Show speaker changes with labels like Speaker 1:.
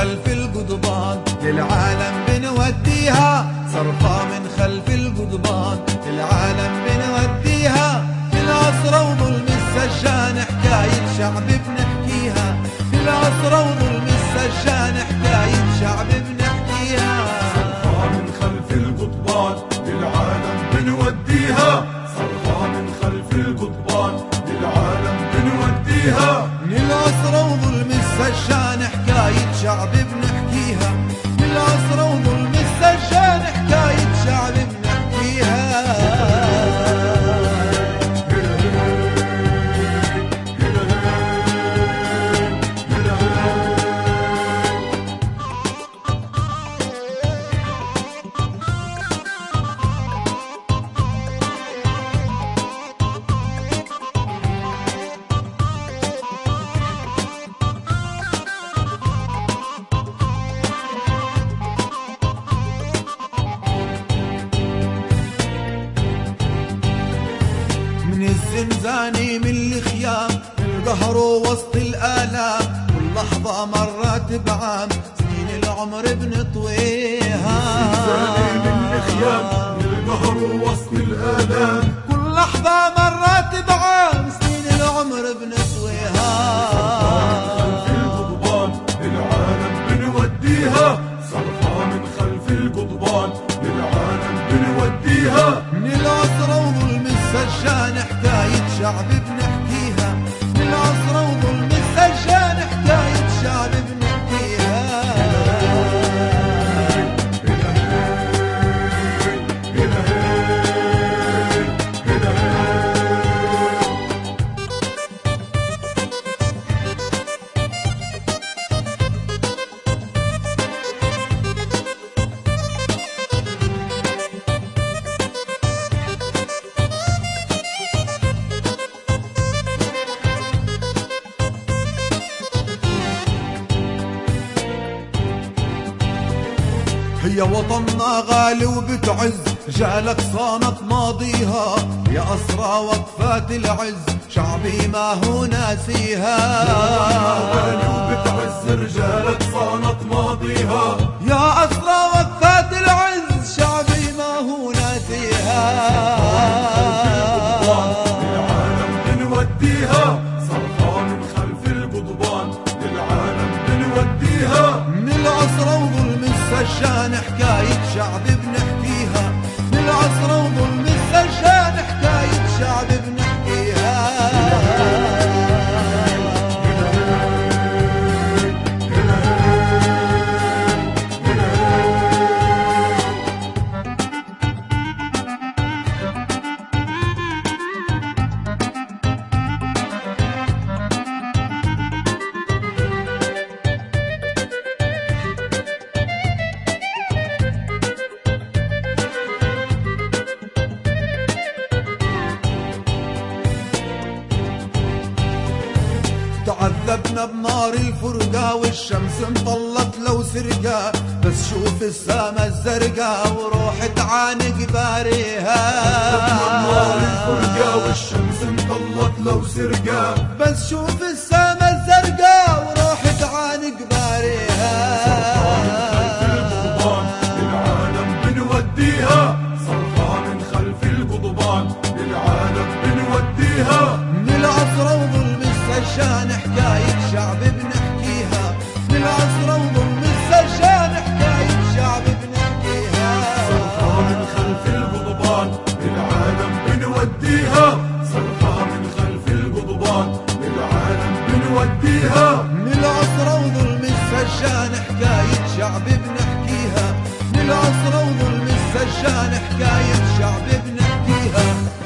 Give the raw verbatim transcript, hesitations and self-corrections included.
Speaker 1: خلف القضبان للعالم بنوديها، صرخة من خلف القضبان للعالم بنوديها. للأسرى وظلم السجان حكاية شعب بنحكيها، للأسرى وظلم السجان حكاية شعب بنحكيها.
Speaker 2: صرخة من خلف القضبان للعالم بنوديها، صرخة من خلف القضبان للعالم بنوديها.
Speaker 1: للأسرى وظلم السجان حكاية شعب بنحكيها، للأسرى وظلم السجان حكاية شعب بنحكيها. الزنزاني من الخيام القهر وسط الآلام، كل لحظة مرات بعام سنين العمر بنطويها.
Speaker 2: الزنزاني من الخيام القهر وسط الآلام،
Speaker 1: كل لحظة مرات بعام سنين العمر بنطويها.
Speaker 2: خلف القضبان للعالم بنوديها، صرخة من خلف القضبان للعالم بنوديها.
Speaker 1: من الأسرى وظلم السجان حكاية شعب بنحكيها، من الأسرى وظلم السجان حكاية شعب بنحكيها. يا وطننا غالي وبتعز جالك صانت ماضيها، يا أسرى وقفات العز شعبي ما هو ناسيها.
Speaker 2: غالي وبتعز رجالك صانت ماضيها،
Speaker 1: يا أسرى وقفات العز شعبي ما هو ناسيها.
Speaker 2: للعالم بنوديها، صرخة من خلف القضبان للعالم بنوديها.
Speaker 1: من الأسرى وظلم السجان حكاية شعب بنحكيها، من الأسرى وظلم السجان حكاية شعب بنحكيها. تعذبنا بنار الفرقة والشمس انطلت لو سرقة، بس شوف السما الزرقاء وروح تعانق باريها.
Speaker 2: تعذبنا بنار الفرقة والشمس انطلت لو سرقة،
Speaker 1: بس شوف السما الزرقاء وروح تعانق باريها.
Speaker 2: للعالم بنوديها، صرخة من خلف القضبان للعالم بنوديها.
Speaker 1: من الأسرى وظلم السجان حكاية شعب بنحكيها، من الأسرى وظلم السجان حكاية شعب بنحكيها.
Speaker 2: صرخة من خلف القضبان للعالم بنوديها، صرخة من خلف القضبان للعالم بنوديها.
Speaker 1: من الأسرى وظلم السجان حكاية شعب بنحكيها، من الأسرى وظلم السجان حكاية شعب بنحكيها.